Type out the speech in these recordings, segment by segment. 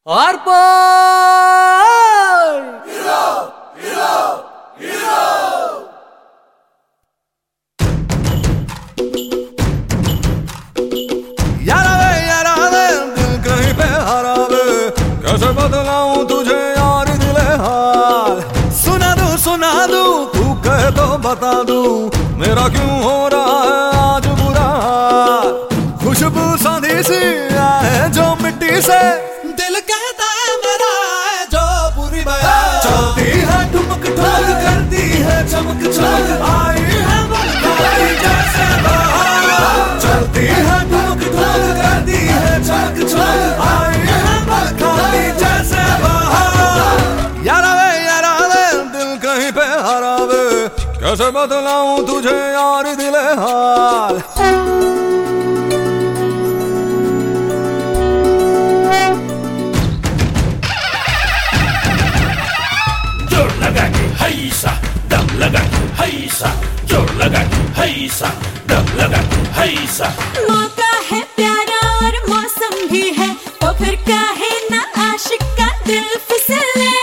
और hero hero hero यारा वे दिल कहीं पे हरा वे, कैसे बदलाऊं तुझे यार दिले हाल। सुना दूं तू कहे तो बता दूं, मेरा क्यों हो रहा है आज बुरा हाल। खुशबू सांधी सी आए जो मिट्टी से, दिल कहता है मेरा है जो बुरी बया। चलती है ठुमक ठुमक करती है चमक चमक, आई है बलखाती जैसे बहार। चलती है ठुमक ठुमक करती है चमक चमक, आई है बलखाती जैसे बहार। यारा वे दिल कहीं पे हरा वे, कैसे बदलाऊं तुझे यार दिले हाल। लगा के हैसा दम लगा के हैसा, जोर लगा के हैसा दम लगा के हैसा। मौका है प्यारा और मौसम भी है, तो फिर काहे ना आशिक का दिल फिसले।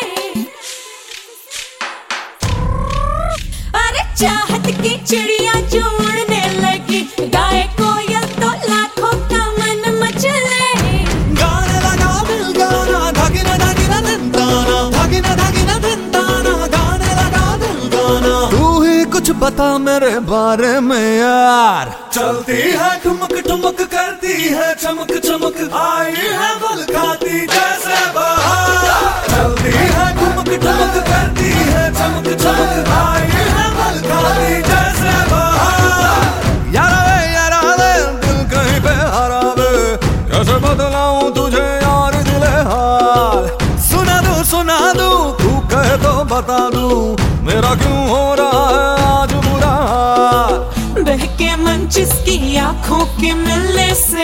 अरे चाहत की चिड़िया जो उड़ने लगी, गाए कोयल तो लाखों का मन मचले। गाने लगा दिल गाना, धागिना धागिना धंधाना, धागिना धागिना धंधाना, गाने लगा दिल गाना। तू ही कुछ बता मेरे बारे में यार। चलती है ठुमक ठुमक करती है चमक चमक, आई है बलखाती जैसे बहार। चलती है ठुमक ठुमक करती है चमक चमक, आई है बलखाती जैसे बहार। यारा वे दिल कहीं पे हरा वे, कैसे बदलाऊं तुझे यार दिले हाल। सुना दूं तू कहे तो बता दूं, मेरा क्यों हो रहा है आज बुरा हाल। बहके मन जिसकी आंखों के मिलने से,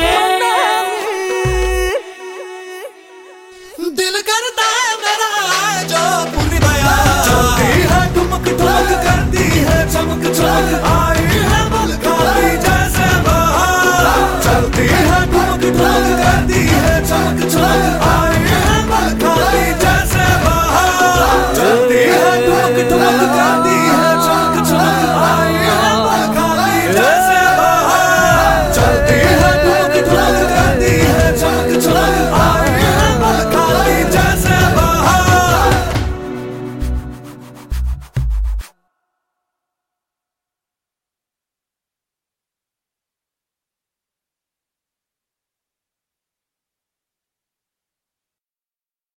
दिल करता है मेरा है जो पूरी बया। चलती है ठुमक ठुमक करती है चमक चमक,